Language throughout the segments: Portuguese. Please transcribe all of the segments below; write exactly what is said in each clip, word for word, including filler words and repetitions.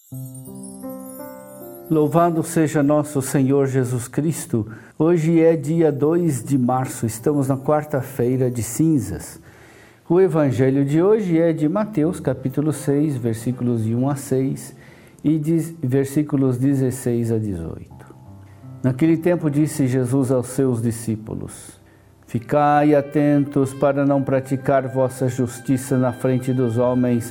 Louvado seja nosso Senhor Jesus Cristo. Hoje é dia dois de março, estamos na quarta-feira de cinzas. O evangelho de hoje é de Mateus, capítulo seis, versículos de um a seis e de versículos dezesseis a dezoito. Naquele tempo disse Jesus aos seus discípulos: Ficai atentos para não praticar vossa justiça na frente dos homens,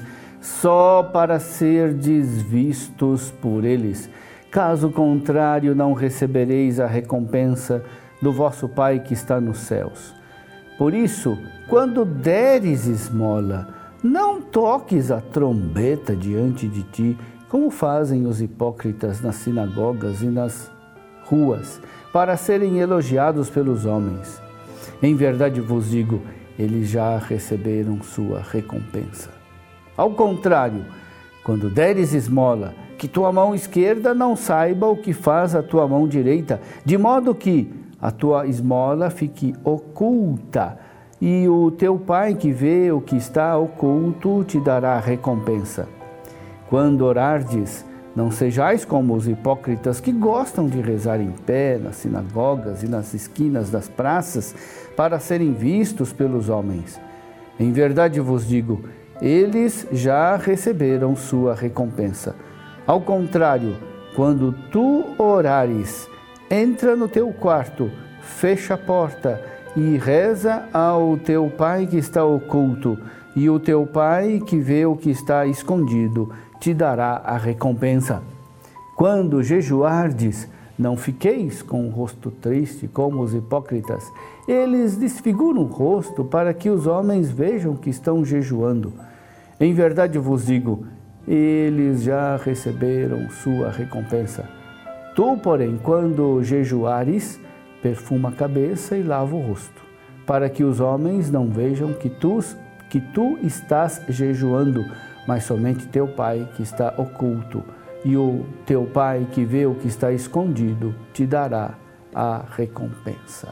só para serdes vistos por eles. Caso contrário, não recebereis a recompensa do vosso Pai que está nos céus. Por isso, quando deres esmola, não toques a trombeta diante de ti, como fazem os hipócritas nas sinagogas e nas ruas, para serem elogiados pelos homens. Em verdade vos digo, eles já receberam sua recompensa. Ao contrário, quando deres esmola, que tua mão esquerda não saiba o que faz a tua mão direita, de modo que a tua esmola fique oculta, e o teu Pai que vê o que está oculto te dará recompensa. Quando orardes, não sejais como os hipócritas que gostam de rezar em pé nas sinagogas e nas esquinas das praças para serem vistos pelos homens. Em verdade vos digo, eles já receberam sua recompensa. Ao contrário, quando tu orares, entra no teu quarto, fecha a porta e reza ao teu Pai que está oculto, e o teu Pai que vê o que está escondido te dará a recompensa. Quando jejuardes, não fiqueis com o rosto triste como os hipócritas. Eles desfiguram o rosto para que os homens vejam que estão jejuando. Em verdade vos digo, eles já receberam sua recompensa. Tu, porém, quando jejuares, perfuma a cabeça e lava o rosto, para que os homens não vejam que tu, que tu estás jejuando, mas somente teu Pai que está oculto, e o teu Pai que vê o que está escondido te dará a recompensa.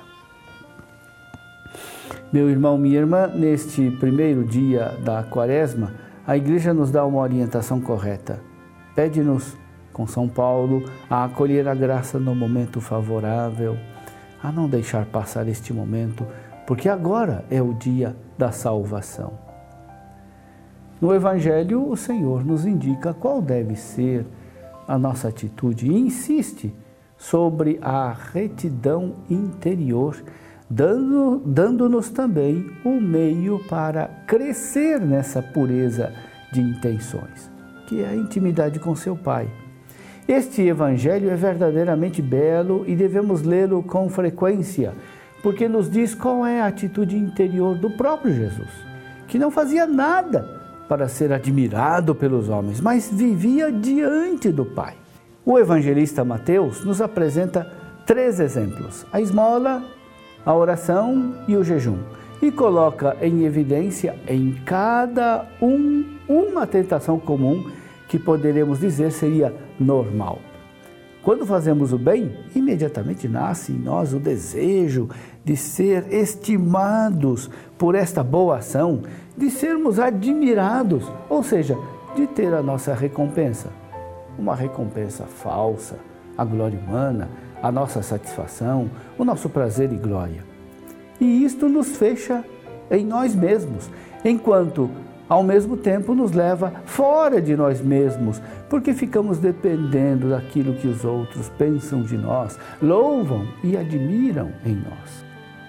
Meu irmão, minha irmã, neste primeiro dia da Quaresma, a Igreja nos dá uma orientação correta. Pede-nos, com São Paulo, a acolher a graça no momento favorável, a não deixar passar este momento, porque agora é o dia da salvação. No Evangelho, o Senhor nos indica qual deve ser a nossa atitude e insiste sobre a retidão interior, dando, dando-nos também o meio para crescer nessa pureza de intenções, que é a intimidade com seu Pai. Este Evangelho é verdadeiramente belo e devemos lê-lo com frequência, porque nos diz qual é a atitude interior do próprio Jesus, que não fazia nada para ser admirado pelos homens, mas vivia diante do Pai. O evangelista Mateus nos apresenta três exemplos: a esmola, a oração e o jejum, e coloca em evidência em cada um uma tentação comum que poderemos dizer seria normal. Quando fazemos o bem, imediatamente nasce em nós o desejo de ser estimados por esta boa ação, de sermos admirados, ou seja, de ter a nossa recompensa. Uma recompensa falsa, a glória humana, a nossa satisfação, o nosso prazer e glória. E isto nos fecha em nós mesmos, enquanto ao mesmo tempo nos leva fora de nós mesmos, porque ficamos dependendo daquilo que os outros pensam de nós, louvam e admiram em nós.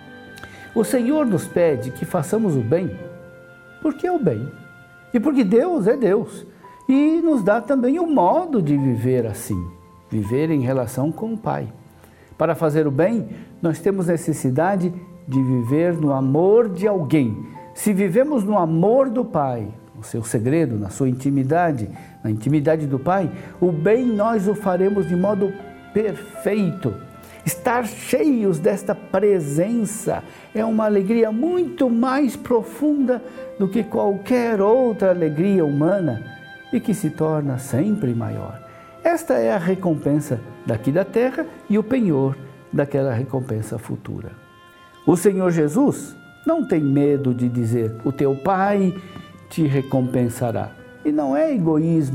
O Senhor nos pede que façamos o bem, porque é o bem, e porque Deus é Deus, e nos dá também o modo de viver assim, viver em relação com o Pai. Para fazer o bem, nós temos necessidade de viver no amor de alguém. Se vivemos no amor do Pai, no seu segredo, na sua intimidade, na intimidade do Pai, o bem nós o faremos de modo perfeito. Estar cheios desta presença é uma alegria muito mais profunda do que qualquer outra alegria humana e que se torna sempre maior. Esta é a recompensa daqui da terra e o penhor daquela recompensa futura. O Senhor Jesus não tem medo de dizer: o teu Pai te recompensará. E não é egoísmo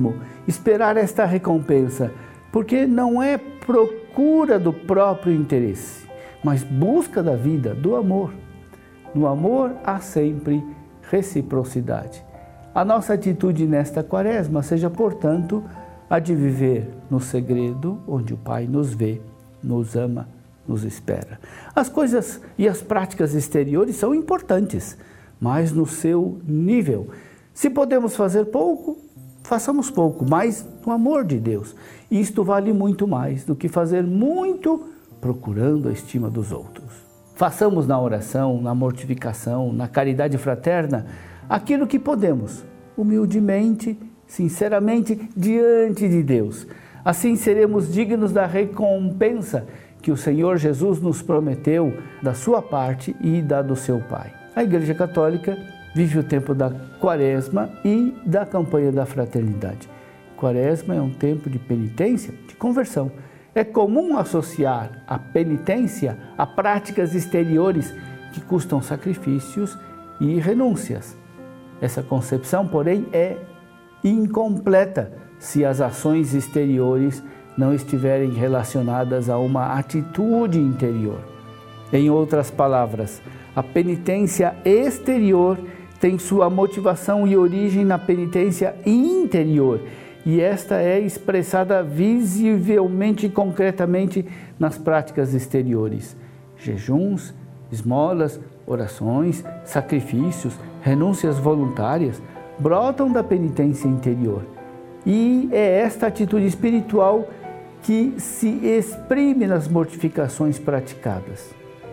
esperar esta recompensa, porque não é procura do próprio interesse, mas busca da vida, do amor. No amor há sempre reciprocidade. A nossa atitude nesta quaresma seja, portanto, a de viver no segredo, onde o Pai nos vê, nos ama, nos espera. As coisas e as práticas exteriores são importantes, mas no seu nível. Se podemos fazer pouco, façamos pouco, mas no amor de Deus. Isto vale muito mais do que fazer muito procurando a estima dos outros. Façamos na oração, na mortificação, na caridade fraterna, aquilo que podemos, humildemente, sinceramente, diante de Deus. Assim seremos dignos da recompensa que o Senhor Jesus nos prometeu da sua parte e da do seu Pai. A Igreja Católica vive o tempo da Quaresma e da campanha da fraternidade. Quaresma é um tempo de penitência, de conversão. É comum associar a penitência a práticas exteriores que custam sacrifícios e renúncias. Essa concepção, porém, é incompleta se as ações exteriores não estiverem relacionadas a uma atitude interior. Em outras palavras, a penitência exterior tem sua motivação e origem na penitência interior, e esta é expressada visivelmente e concretamente nas práticas exteriores. Jejuns, esmolas, orações, sacrifícios, renúncias voluntárias brotam da penitência interior. E é esta atitude espiritual que se exprime nas mortificações praticadas.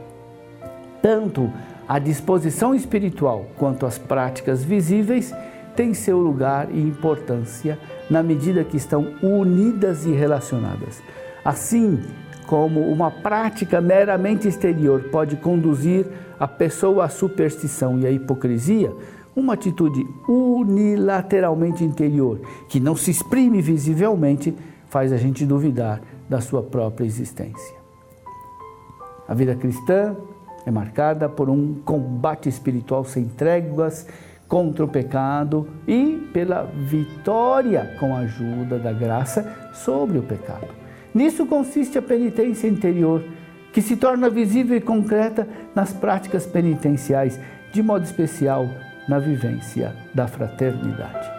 Tanto a disposição espiritual quanto as práticas visíveis têm seu lugar e importância na medida que estão unidas e relacionadas. Assim como uma prática meramente exterior pode conduzir a pessoa à superstição e à hipocrisia, uma atitude unilateralmente interior, que não se exprime visivelmente, faz a gente duvidar da sua própria existência. A vida cristã é marcada por um combate espiritual sem tréguas contra o pecado e pela vitória com a ajuda da graça sobre o pecado. Nisso consiste a penitência interior, que se torna visível e concreta nas práticas penitenciais, de modo especial na vivência da fraternidade.